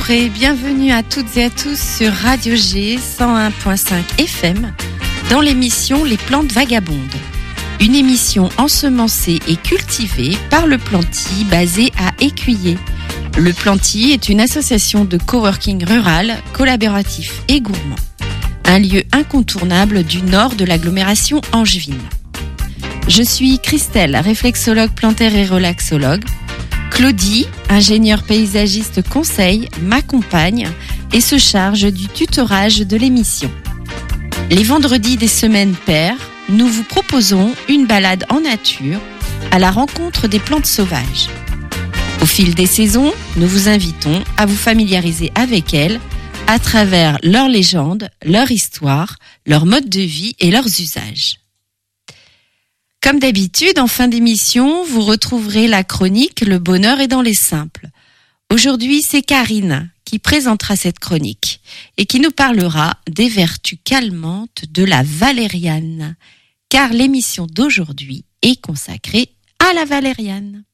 Bonjour et bienvenue à toutes et à tous sur Radio G 101.5 FM dans l'émission Les Plantes Vagabondes. Une émission ensemencée et cultivée par Le Planty basée à Écuyer. Le Planty est une association de coworking rural, collaboratif et gourmand. Un lieu incontournable du nord de l'agglomération angevine. Je suis Christelle, réflexologue plantaire et relaxologue. Claudie, ingénieure paysagiste conseil, m'accompagne et se charge du tutorage de l'émission. Les vendredis des semaines paires, nous vous proposons une balade en nature à la rencontre des plantes sauvages. Au fil des saisons, nous vous invitons à vous familiariser avec elles à travers leurs légendes, leur histoire, leur mode de vie et leurs usages. Comme d'habitude, en fin d'émission, vous retrouverez la chronique « Le bonheur est dans les simples ». Aujourd'hui, c'est Karine qui présentera cette chronique et qui nous parlera des vertus calmantes de la valériane, car l'émission d'aujourd'hui est consacrée à la valériane.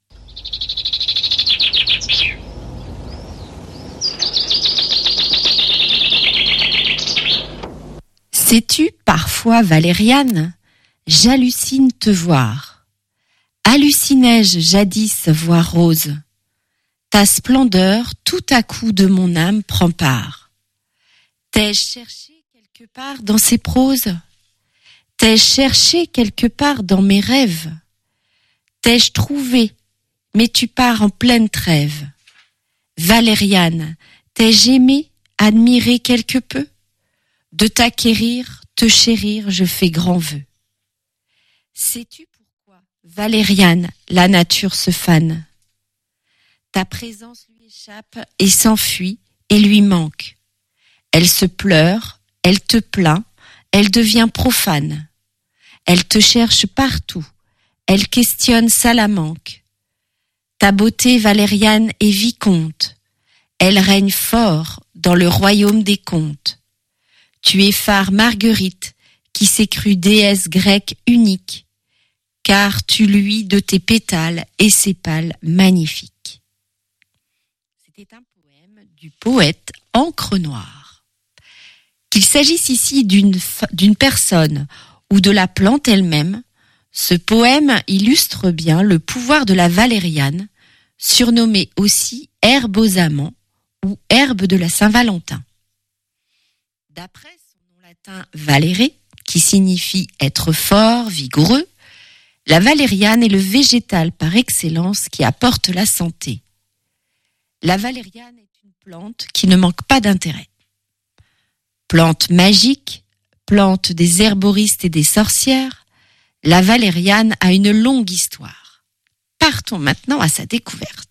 Sais-tu parfois, valériane, j'hallucine te voir. Hallucinais-je jadis voir rose. Ta splendeur tout à coup de mon âme prend part. T'ai-je cherché quelque part dans ces proses? T'ai-je cherché quelque part dans mes rêves? T'ai-je trouvé, mais tu pars en pleine trêve. Valériane, t'ai-je aimé, admiré quelque peu? De t'acquérir, te chérir, je fais grand vœu. Sais-tu pourquoi, valériane, la nature se fane? Ta présence lui échappe et s'enfuit et lui manque. Elle se pleure, elle te plaint, elle devient profane. Elle te cherche partout, elle questionne Salamanque. Ta beauté, valériane, est vicomte. Elle règne fort dans le royaume des contes. Tu es phare Marguerite, qui s'est crue déesse grecque unique, car tu luis de tes pétales et sépales magnifiques. C'était un poème du poète Encre Noire. Qu'il s'agisse ici d'une personne ou de la plante elle-même, ce poème illustre bien le pouvoir de la valériane, surnommée aussi herbe aux amants ou herbe de la Saint-Valentin. D'après son nom latin valere, qui signifie être fort, vigoureux, la valériane est le végétal par excellence qui apporte la santé. La valériane est une plante qui ne manque pas d'intérêt. Plante magique, plante des herboristes et des sorcières, la valériane a une longue histoire. Partons maintenant à sa découverte.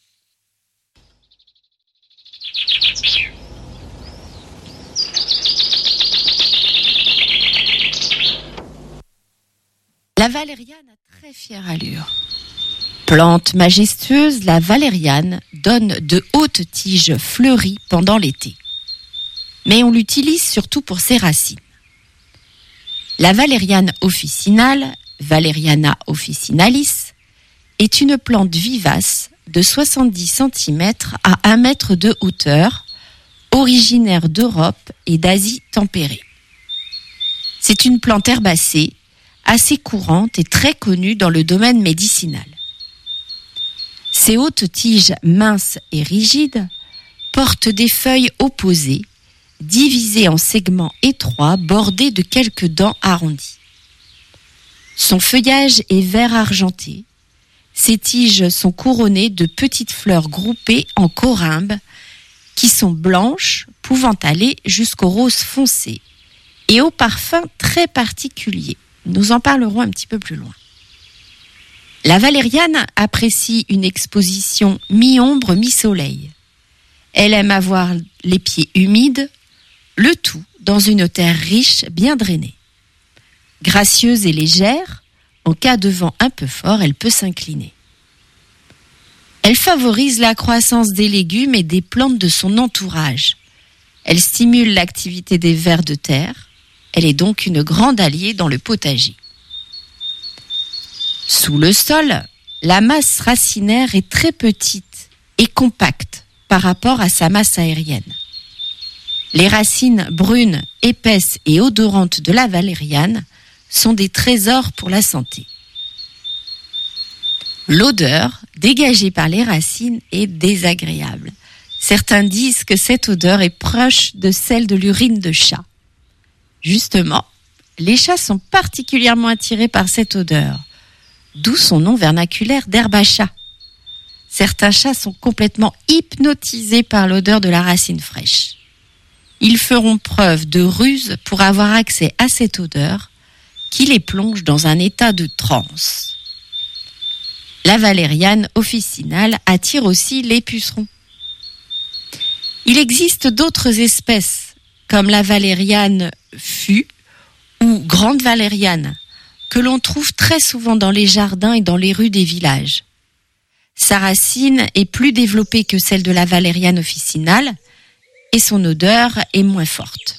La valériane a très fière allure. Plante majestueuse, la valériane donne de hautes tiges fleuries pendant l'été. Mais on l'utilise surtout pour ses racines. La valériane officinale, Valeriana officinalis, est une plante vivace de 70 cm à 1 mètre de hauteur, originaire d'Europe et d'Asie tempérée. C'est une plante herbacée, assez courante et très connue dans le domaine médicinal. Ses hautes tiges minces et rigides portent des feuilles opposées, divisées en segments étroits bordés de quelques dents arrondies. Son feuillage est vert argenté. Ses tiges sont couronnées de petites fleurs groupées en corymbes qui sont blanches, pouvant aller jusqu'au rose foncé et au parfum très particulier. Nous en parlerons un petit peu plus loin. La valériane apprécie une exposition mi-ombre, mi-soleil. Elle aime avoir les pieds humides, le tout dans une terre riche, bien drainée. Gracieuse et légère, en cas de vent un peu fort, elle peut s'incliner. Elle favorise la croissance des légumes et des plantes de son entourage. Elle stimule l'activité des vers de terre. Elle est donc une grande alliée dans le potager. Sous le sol, la masse racinaire est très petite et compacte par rapport à sa masse aérienne. Les racines brunes, épaisses et odorantes de la valériane sont des trésors pour la santé. L'odeur dégagée par les racines est désagréable. Certains disent que cette odeur est proche de celle de l'urine de chat. Justement, les chats sont particulièrement attirés par cette odeur, d'où son nom vernaculaire d'herbe à chat. Certains chats sont complètement hypnotisés par l'odeur de la racine fraîche. Ils feront preuve de ruse pour avoir accès à cette odeur qui les plonge dans un état de transe. La valériane officinale attire aussi les pucerons. Il existe d'autres espèces, comme la valériane fût ou grande valériane, que l'on trouve très souvent dans les jardins et dans les rues des villages. Sa racine est plus développée que celle de la valériane officinale et son odeur est moins forte.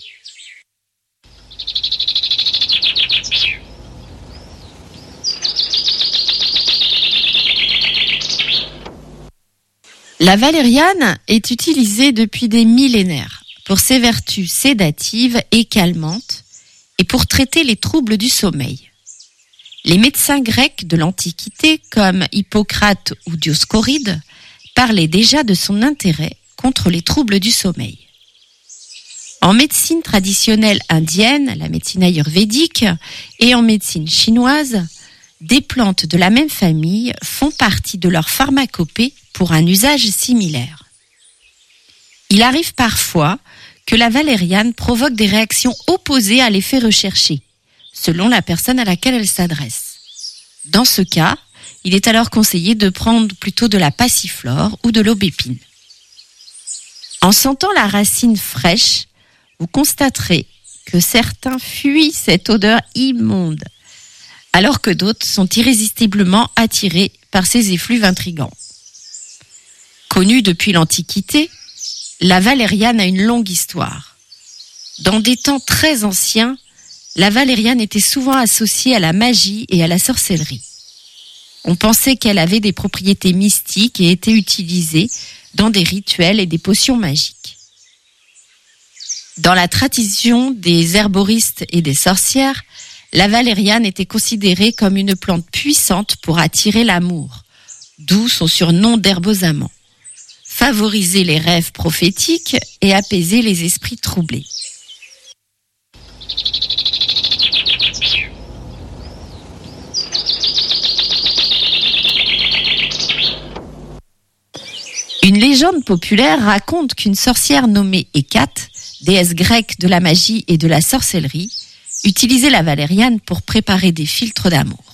La valériane est utilisée depuis des millénaires pour ses vertus sédatives et calmantes et pour traiter les troubles du sommeil. Les médecins grecs de l'Antiquité, comme Hippocrate ou Dioscoride, parlaient déjà de son intérêt contre les troubles du sommeil. En médecine traditionnelle indienne, la médecine ayurvédique, et en médecine chinoise, des plantes de la même famille font partie de leur pharmacopée pour un usage similaire. Il arrive parfois que la valériane provoque des réactions opposées à l'effet recherché, selon la personne à laquelle elle s'adresse. Dans ce cas, il est alors conseillé de prendre plutôt de la passiflore ou de l'aubépine. En sentant la racine fraîche, vous constaterez que certains fuient cette odeur immonde, alors que d'autres sont irrésistiblement attirés par ces effluves intrigants. Connue depuis l'Antiquité, la valériane a une longue histoire. Dans des temps très anciens, la valériane était souvent associée à la magie et à la sorcellerie. On pensait qu'elle avait des propriétés mystiques et était utilisée dans des rituels et des potions magiques. Dans la tradition des herboristes et des sorcières, la valériane était considérée comme une plante puissante pour attirer l'amour, d'où son surnom d'herbe aux amants, favoriser les rêves prophétiques et apaiser les esprits troublés. Une légende populaire raconte qu'une sorcière nommée Hécate, déesse grecque de la magie et de la sorcellerie, utilisait la valériane pour préparer des filtres d'amour.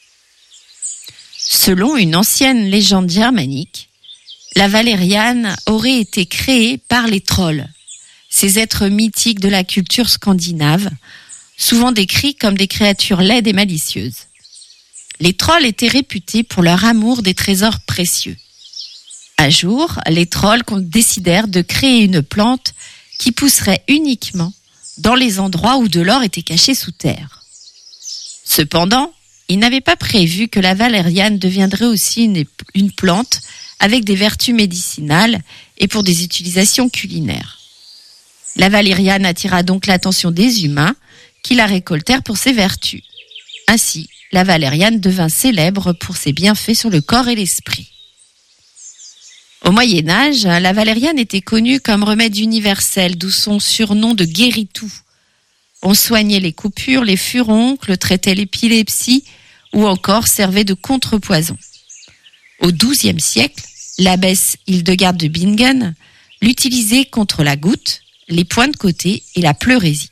Selon une ancienne légende germanique, la valériane aurait été créée par les trolls, ces êtres mythiques de la culture scandinave, souvent décrits comme des créatures laides et malicieuses. Les trolls étaient réputés pour leur amour des trésors précieux. Un jour, les trolls décidèrent de créer une plante qui pousserait uniquement dans les endroits où de l'or était caché sous terre. Cependant, ils n'avaient pas prévu que la valériane deviendrait aussi une plante avec des vertus médicinales et pour des utilisations culinaires. La valériane attira donc l'attention des humains qui la récoltèrent pour ses vertus. Ainsi, la valériane devint célèbre pour ses bienfaits sur le corps et l'esprit. Au Moyen-Âge, la valériane était connue comme remède universel, d'où son surnom de guérit-tout. On soignait les coupures, les furoncles, traitait l'épilepsie ou encore servait de contrepoison. Au XIIe siècle, l'abbesse Hildegarde de Bingen l'utilisait contre la goutte, les points de côté et la pleurésie.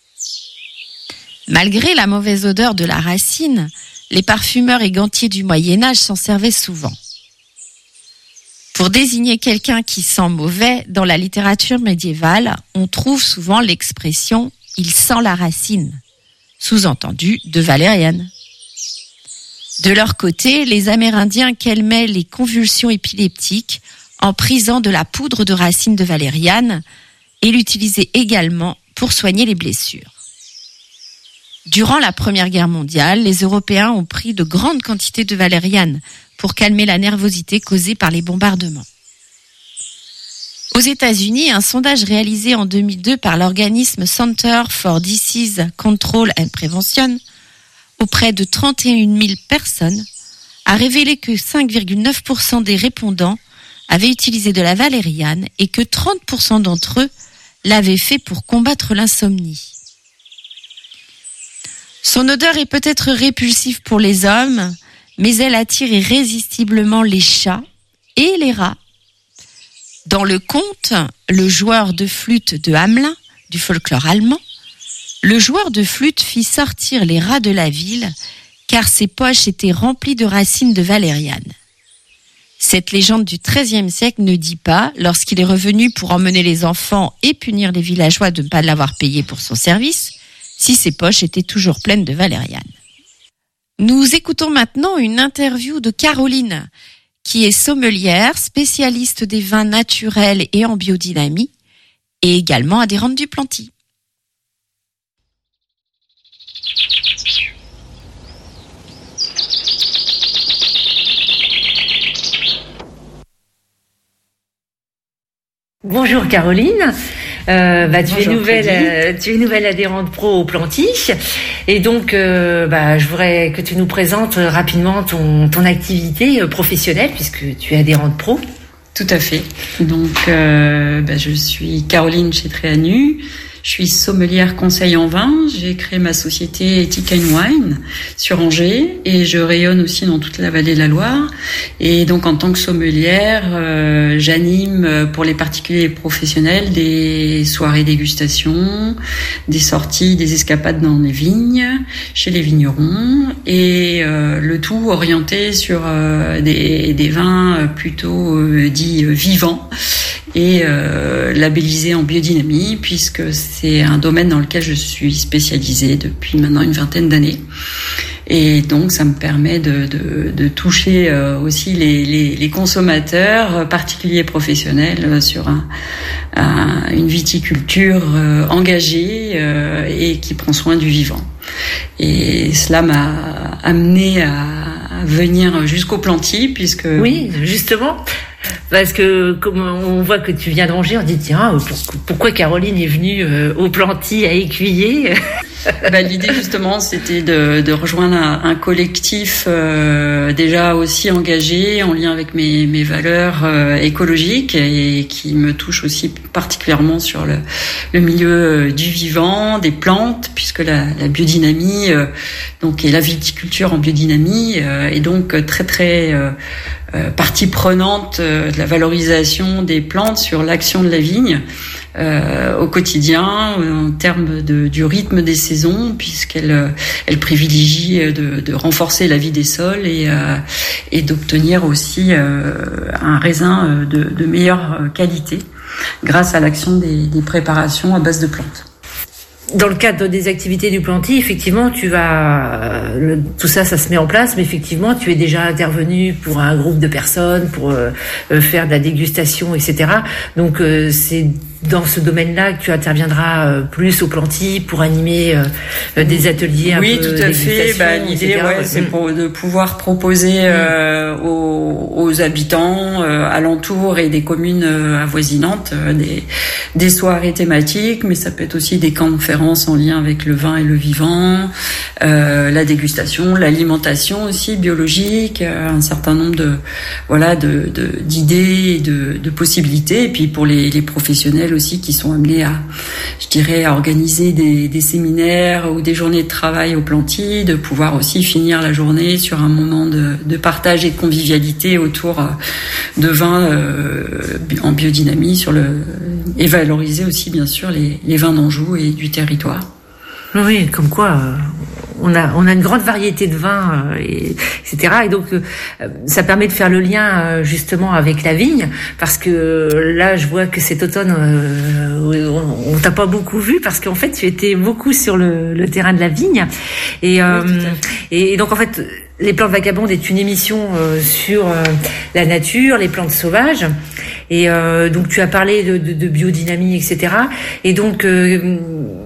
Malgré la mauvaise odeur de la racine, les parfumeurs et gantiers du Moyen-Âge s'en servaient souvent. Pour désigner quelqu'un qui sent mauvais, dans la littérature médiévale, on trouve souvent l'expression « il sent la racine », sous-entendu de valériane. De leur côté, les Amérindiens calmaient les convulsions épileptiques en prisant de la poudre de racine de valériane et l'utilisaient également pour soigner les blessures. Durant la Première Guerre mondiale, les Européens ont pris de grandes quantités de valériane pour calmer la nervosité causée par les bombardements. Aux États-Unis, un sondage réalisé en 2002 par l'organisme Center for Disease Control and Prevention auprès de 31 000 personnes a révélé que 5,9% des répondants avaient utilisé de la valériane et que 30% d'entre eux l'avaient fait pour combattre l'insomnie. Son odeur est peut-être répulsive pour les hommes, mais elle attire irrésistiblement les chats et les rats. Dans le conte, le joueur de flûte de Hamelin, du folklore allemand, le joueur de flûte fit sortir les rats de la ville car ses poches étaient remplies de racines de valériane. Cette légende du XIIIe siècle ne dit pas, lorsqu'il est revenu pour emmener les enfants et punir les villageois de ne pas l'avoir payé pour son service, si ses poches étaient toujours pleines de valériane. Nous écoutons maintenant une interview de Caroline, qui est sommelière, spécialiste des vins naturels et en biodynamie, et également adhérente du Planty. Bonjour Caroline, tu es nouvelle adhérente pro au Planty et donc je voudrais que tu nous présentes rapidement ton activité professionnelle puisque tu es adhérente pro. Tout à fait. Donc je suis Caroline chez Tréanu. Je suis sommelière conseil en vin. J'ai créé ma société Ethic Wine sur Angers et je rayonne aussi dans toute la vallée de la Loire. Et donc en tant que sommelière, j'anime pour les particuliers et professionnels des soirées dégustation, des sorties, des escapades dans les vignes, chez les vignerons et le tout orienté sur des vins plutôt dits vivants et labellisés en biodynamie puisque c'est un domaine dans lequel je suis spécialisée depuis maintenant une vingtaine d'années. Et donc, ça me permet de toucher aussi les consommateurs, particuliers et professionnels, sur une viticulture engagée et qui prend soin du vivant. Et cela m'a amené à venir jusqu'au Planty, puisque... Oui, justement. Parce que comme on voit que tu viens d'Angers, on dit tiens, pourquoi Caroline est venue au Planty à Écuyer? L'idée justement, c'était de rejoindre un collectif déjà aussi engagé en lien avec mes valeurs écologiques et qui me touche aussi particulièrement sur le milieu du vivant, des plantes, puisque la biodynamie donc et la viticulture en biodynamie est donc très partie prenante de la valorisation des plantes sur l'action de la vigne au quotidien en termes du rythme des saisons, puisqu'elle privilégie de renforcer la vie des sols et d'obtenir aussi un raisin de meilleure qualité grâce à l'action des préparations à base de plantes. Dans le cadre des activités du Planty, effectivement, tout ça se met en place, mais effectivement, tu es déjà intervenu pour un groupe de personnes, pour faire de la dégustation, etc. Donc, c'est dans ce domaine-là que tu interviendras plus au Planty pour animer des ateliers. Oui, tout à fait. L'idée, c'est de pouvoir proposer aux habitants alentours et des communes avoisinantes des soirées thématiques, mais ça peut être aussi des conférences en lien avec le vin et le vivant, la dégustation, l'alimentation aussi biologique, un certain nombre d'idées et de possibilités, et puis pour les professionnels aussi qui sont amenés à organiser des séminaires ou des journées de travail au Planty, de pouvoir aussi finir la journée sur un moment de partage et de convivialité autour de vins en biodynamie et valoriser aussi bien sûr les vins d'Anjou et du territoire. Oui, comme quoi on a une grande variété de vins, etc. Et donc ça permet de faire le lien justement avec la vigne, parce que là je vois que cet automne on t'a pas beaucoup vu, parce qu'en fait tu étais beaucoup sur le terrain de la vigne. Et donc en fait Les Plantes Vagabondes est une émission sur la nature, les plantes sauvages. Et donc tu as parlé de biodynamie, etc. Et donc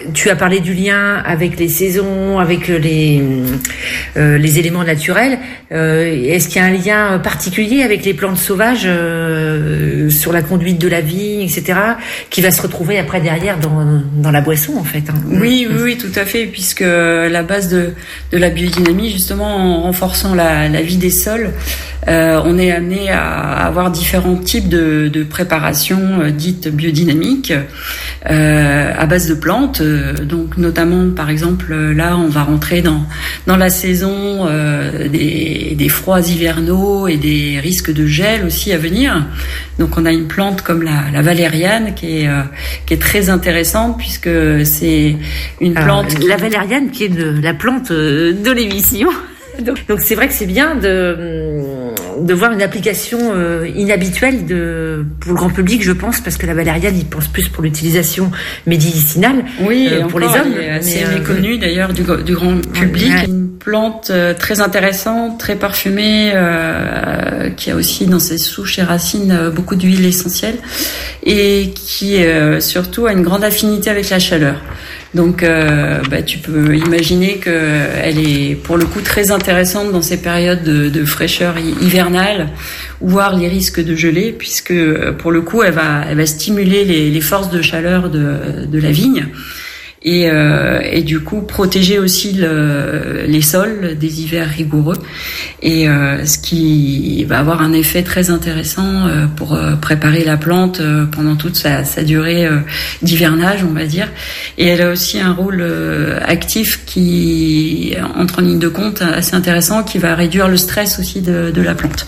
tu as parlé du lien avec les saisons, avec les éléments naturels. Est-ce qu'il y a un lien particulier avec les plantes sauvages sur la conduite de la vigne, etc., qui va se retrouver après derrière dans la boisson, en fait, hein. Oui, tout à fait, puisque la base de la biodynamie, justement, en renforçant la vie des sols, on est amené à avoir différents types de préparations dites biodynamiques à base de plantes. Donc notamment, par exemple, là, on va rentrer dans la saison des froids hivernaux et des risques de gel aussi à venir. Donc on a une plante comme la valériane qui est très intéressante, puisque c'est une plante... La valériane qui est la plante de l'émission. Donc c'est vrai que c'est bien de voir une application inhabituelle pour le grand public, je pense, parce que la valériane, il pense plus pour l'utilisation médicinale, pour les hommes. Elle est assez méconnue d'ailleurs du grand public. Ouais. Une plante très intéressante, très parfumée, qui a aussi dans ses souches et racines beaucoup d'huile essentielle, et qui surtout a une grande affinité avec la chaleur. Donc, tu peux imaginer que elle est pour le coup très intéressante dans ces périodes de fraîcheur hivernale, voire les risques de gelée, puisque pour le coup, elle va stimuler les forces de chaleur de la vigne. Et du coup protéger aussi les sols des hivers rigoureux, et ce qui va avoir un effet très intéressant pour préparer la plante pendant toute sa durée d'hivernage, on va dire. Et elle a aussi un rôle actif qui entre en ligne de compte assez intéressant, qui va réduire le stress aussi de la plante.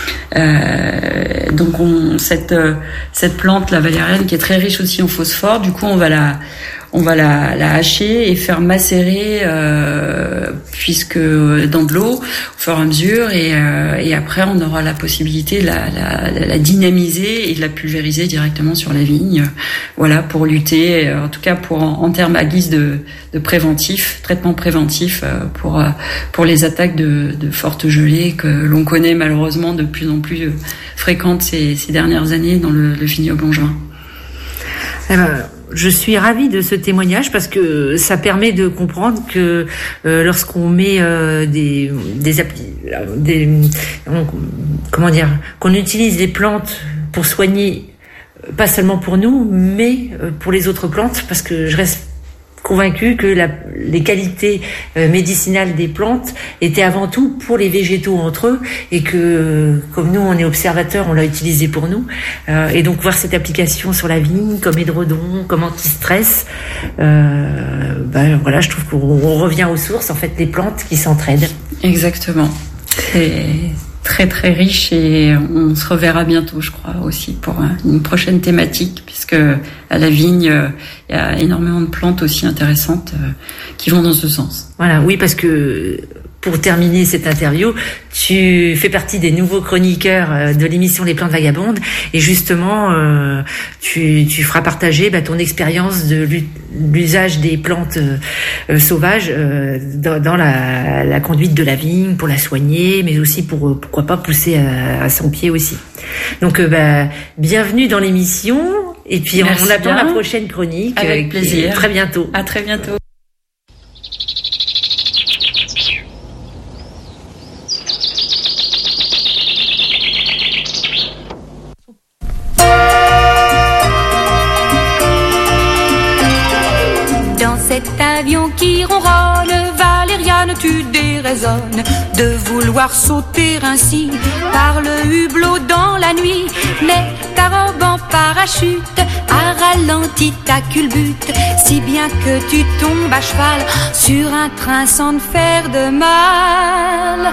Donc cette plante, la valériane, qui est très riche aussi en phosphore, du coup on va la hacher et faire macérer, puisque dans de l'eau, au fur et à mesure, et après on aura la possibilité de la dynamiser et de la pulvériser directement sur la vigne. Voilà, pour lutter, en tout cas en termes à guise de traitement préventif pour les attaques de fortes gelées que l'on connaît malheureusement de plus en plus fréquentes ces dernières années dans le vignoble angevin. Je suis ravie de ce témoignage, parce que ça permet de comprendre que lorsqu'on met qu'on utilise les plantes pour soigner, pas seulement pour nous, mais pour les autres plantes, parce que je reste convaincue que les qualités médicinales des plantes étaient avant tout pour les végétaux entre eux, et que comme nous on est observateurs, on l'a utilisé pour nous, et donc voir cette application sur la vigne comme édredon, comme anti-stress, voilà, je trouve qu'on revient aux sources, en fait, les plantes qui s'entraident. Exactement. C'est très très riche, et on se reverra bientôt, je crois, aussi pour une prochaine thématique, puisque à la vigne il y a énormément de plantes aussi intéressantes qui vont dans ce sens. Voilà, oui, parce que pour terminer cette interview, tu fais partie des nouveaux chroniqueurs de l'émission Les Plantes Vagabondes, et justement tu feras partager ton expérience de l'usage des plantes sauvages dans la conduite de la vigne, pour la soigner, mais aussi pour pourquoi pas pousser à son pied aussi. Donc bienvenue dans l'émission, et puis Merci on attend bien. La prochaine chronique. Avec plaisir. Très bientôt. À très bientôt. Avion qui ronronne, Valériane, tu déraisonnes de vouloir sauter ainsi par le hublot dans la nuit. Mais ta robe en parachute a ralenti ta culbute, si bien que tu tombes à cheval sur un train sans te faire de mal.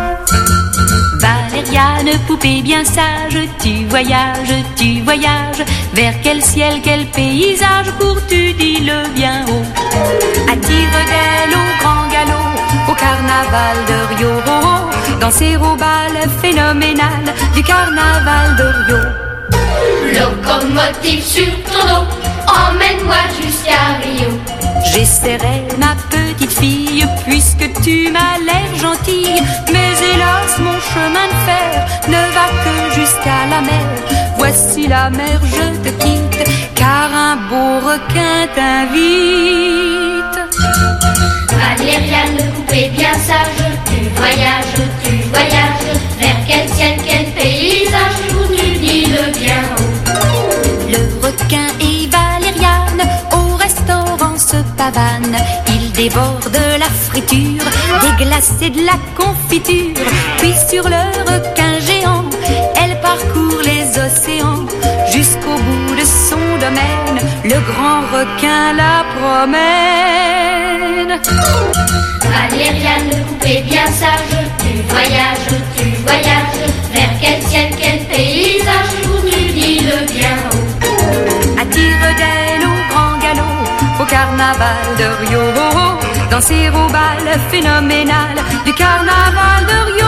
Valériane, poupée bien sage, tu voyages, vers quel ciel, quel paysage cours-tu, dis-le bien haut. À tire-d'aile au grand galop, au carnaval de Rio, danser au bal phénoménal du carnaval de Rio. Locomotive sur ton dos, emmène-moi jusqu'à Rio. J'essaierai, ma petite fille, puisque tu m'as l'air gentille, mais hélas mon chemin de fer ne va que jusqu'à la mer. Voici la mer, je te quitte, car un un beau requin t'invite. Valériane, le coupé bien sage, tu voyages, vers quel ciel, quel paysage, où tu dis le bien haut. Le requin et Valériane au restaurant se pavanent. Ils dévorent de la friture, des glaces et de la confiture. Puis sur le requin géant, elle parcourt les océans. Jusqu'au bout de son domaine, le grand requin la promène. Valériane, le coupé bien sage, tu voyages, vers quel ciel, quel paysage, où tu dis le bien haut. Attire d'elle au grand galop, au carnaval de Rio, danser au bal phénoménal du carnaval de Rio.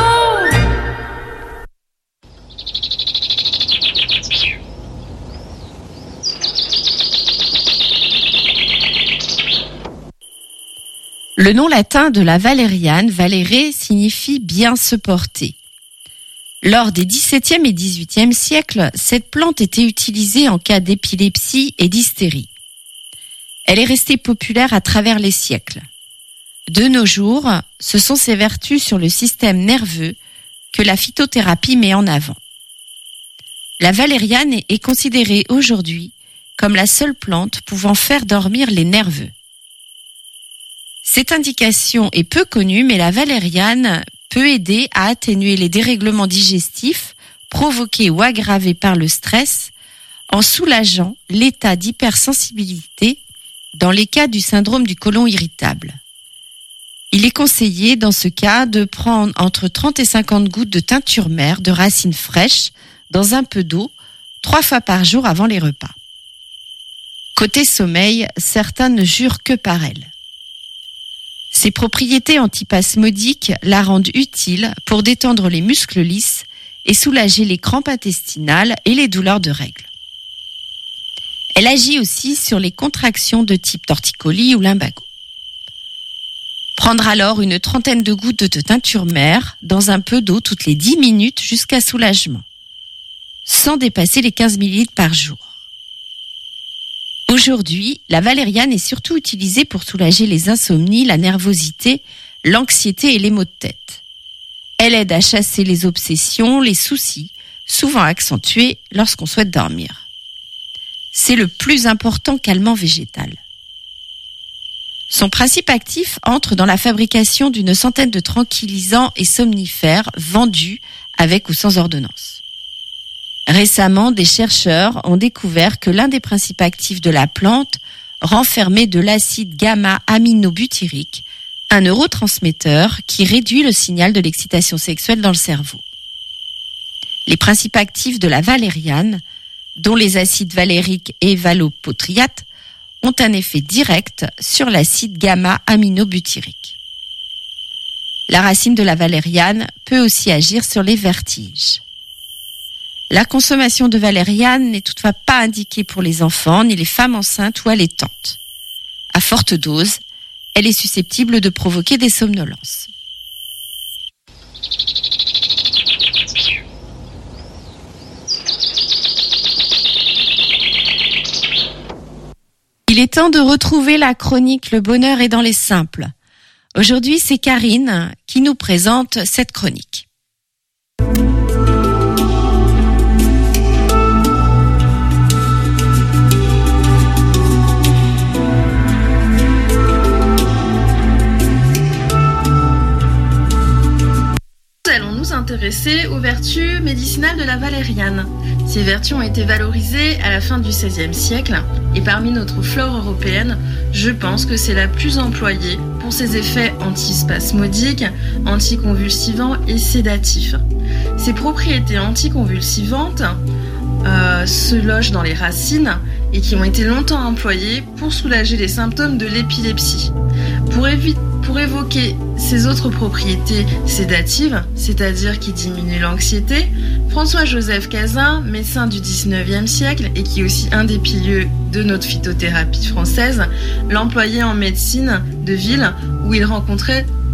Le nom latin de la valériane, valere, signifie bien se porter. Lors des XVIIe et XVIIIe siècles, cette plante était utilisée en cas d'épilepsie et d'hystérie. Elle est restée populaire à travers les siècles. De nos jours, ce sont ses vertus sur le système nerveux que la phytothérapie met en avant. La valériane est considérée aujourd'hui comme la seule plante pouvant faire dormir les nerveux. Cette indication est peu connue, mais la valériane peut aider à atténuer les dérèglements digestifs provoqués ou aggravés par le stress en soulageant l'état d'hypersensibilité dans les cas du syndrome du côlon irritable. Il est conseillé dans ce cas de prendre entre 30 et 50 gouttes de teinture mère de racines fraîches dans un peu d'eau 3 fois par jour avant les repas. Côté sommeil, certains ne jurent que par elle. Ses propriétés antispasmodiques la rendent utile pour détendre les muscles lisses et soulager les crampes intestinales et les douleurs de règles. Elle agit aussi sur les contractions de type torticolis ou lumbago. Prendre alors une trentaine de gouttes de teinture mère dans un peu d'eau toutes les 10 minutes jusqu'à soulagement, sans dépasser les 15 ml par jour. Aujourd'hui, la valériane est surtout utilisée pour soulager les insomnies, la nervosité, l'anxiété et les maux de tête. Elle aide à chasser les obsessions, les soucis, souvent accentués lorsqu'on souhaite dormir. C'est le plus important calmant végétal. Son principe actif entre dans la fabrication d'une centaine de tranquillisants et somnifères vendus avec ou sans ordonnance. Récemment, des chercheurs ont découvert que l'un des principes actifs de la plante renfermait de l'acide gamma-aminobutyrique, un neurotransmetteur qui réduit le signal de l'excitation sexuelle dans le cerveau. Les principes actifs de la valériane, dont les acides valériques et valopotriates, ont un effet direct sur l'acide gamma-aminobutyrique. La racine de la valériane peut aussi agir sur les vertiges. La consommation de valériane n'est toutefois pas indiquée pour les enfants ni les femmes enceintes ou allaitantes. À forte dose, elle est susceptible de provoquer des somnolences. Il est temps de retrouver la chronique Le bonheur est dans les simples. Aujourd'hui, c'est Karine qui nous présente cette chronique. Nous allons nous intéresser aux vertus médicinales de la valériane. Ces vertus ont été valorisées à la fin du XVIe siècle et parmi notre flore européenne, je pense que c'est la plus employée pour ses effets antispasmodiques, anticonvulsivants et sédatifs. Ces propriétés anticonvulsivantes se logent dans les racines et qui ont été longtemps employées pour soulager les symptômes de l'épilepsie. Pour évoquer ces autres propriétés sédatives, c'est-à-dire qui diminuent l'anxiété, François-Joseph Cazin, médecin du XIXe siècle et qui est aussi un des piliers de notre phytothérapie française, l'employait en médecine de ville où il rencontrait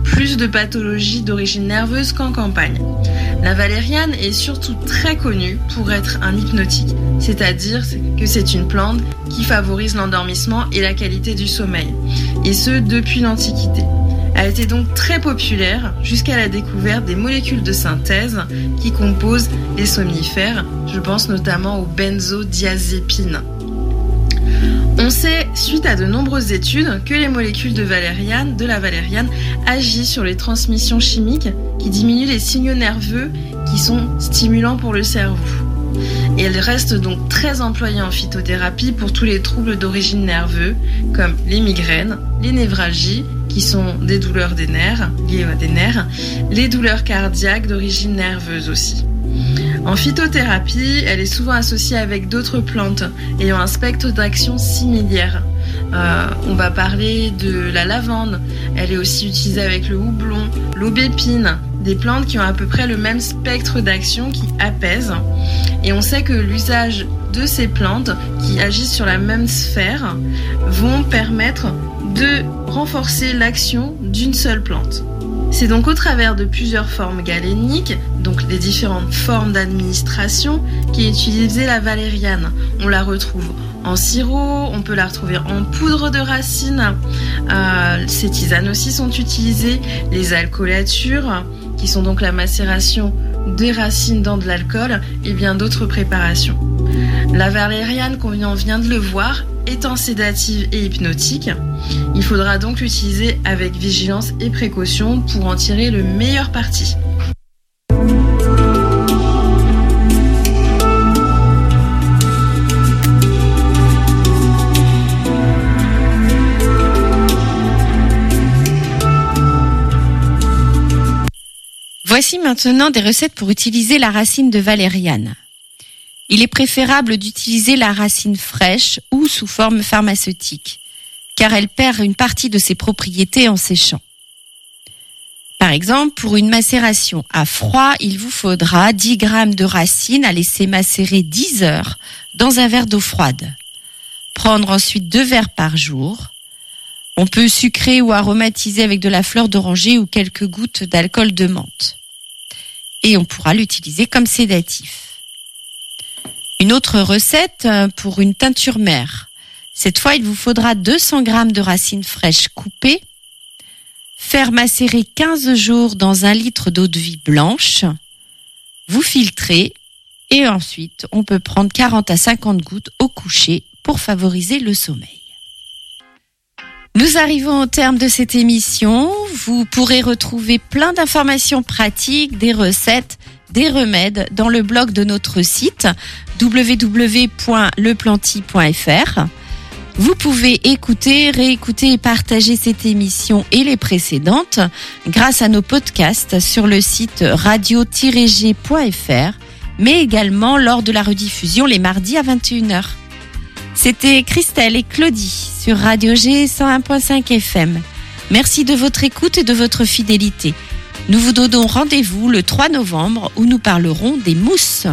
plus de pathologies d'origine nerveuse qu'en campagne. La valériane est surtout très connue pour être un hypnotique, c'est-à-dire que c'est une plante qui favorise l'endormissement et la qualité du sommeil, et ce depuis l'Antiquité. Elle a été donc très populaire jusqu'à la découverte des molécules de synthèse qui composent les somnifères, je pense notamment aux benzodiazépines. On sait, suite à de nombreuses études, que les molécules de la valériane agissent sur les transmissions chimiques qui diminuent les signaux nerveux qui sont stimulants pour le cerveau. Et elle reste donc très employée en phytothérapie pour tous les troubles d'origine nerveuse, comme les migraines, les névralgies, qui sont des douleurs des nerfs, liées à des nerfs, les douleurs cardiaques d'origine nerveuse aussi. En phytothérapie, elle est souvent associée avec d'autres plantes ayant un spectre d'action similaire. On va parler de la lavande, elle est aussi utilisée avec le houblon, l'aubépine, des plantes qui ont à peu près le même spectre d'action qui apaisent. Et on sait que l'usage de ces plantes qui agissent sur la même sphère vont permettre de renforcer l'action d'une seule plante. C'est donc au travers de plusieurs formes galéniques, donc les différentes formes d'administration, qu'est utilisée la valériane. On la retrouve en sirop, on peut la retrouver en poudre de racines. Ces tisanes aussi sont utilisées, les alcoolatures, qui sont donc la macération des racines dans de l'alcool, et bien d'autres préparations. La valériane, comme on vient de le voir, étant sédative et hypnotique, il faudra donc l'utiliser avec vigilance et précaution pour en tirer le meilleur parti. Voici maintenant des recettes pour utiliser la racine de valériane. Il est préférable d'utiliser la racine fraîche ou sous forme pharmaceutique, car elle perd une partie de ses propriétés en séchant. Par exemple, pour une macération à froid, il vous faudra 10 g de racine à laisser macérer 10 heures dans un verre d'eau froide. Prendre ensuite 2 verres par jour. On peut sucrer ou aromatiser avec de la fleur d'oranger ou quelques gouttes d'alcool de menthe. Et on pourra l'utiliser comme sédatif. Une autre recette pour une teinture mère. Cette fois, il vous faudra 200 g de racines fraîches coupées, faire macérer 15 jours dans 1 litre d'eau de vie blanche, vous filtrez et ensuite on peut prendre 40 à 50 gouttes au coucher pour favoriser le sommeil. Nous arrivons au terme de cette émission. Vous pourrez retrouver plein d'informations pratiques, des recettes, des remèdes dans le blog de notre site www.leplanty.fr. Vous pouvez écouter, réécouter et partager cette émission et les précédentes grâce à nos podcasts sur le site radio-g.fr, mais également lors de la rediffusion les mardis à 21h. C'était Christelle et Claudie sur Radio G 101.5 FM. Merci de votre écoute et de votre fidélité. Nous vous donnons rendez-vous le 3 novembre où nous parlerons des mousses.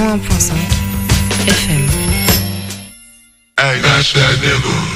101.5 FM. Hey, that's that nigga.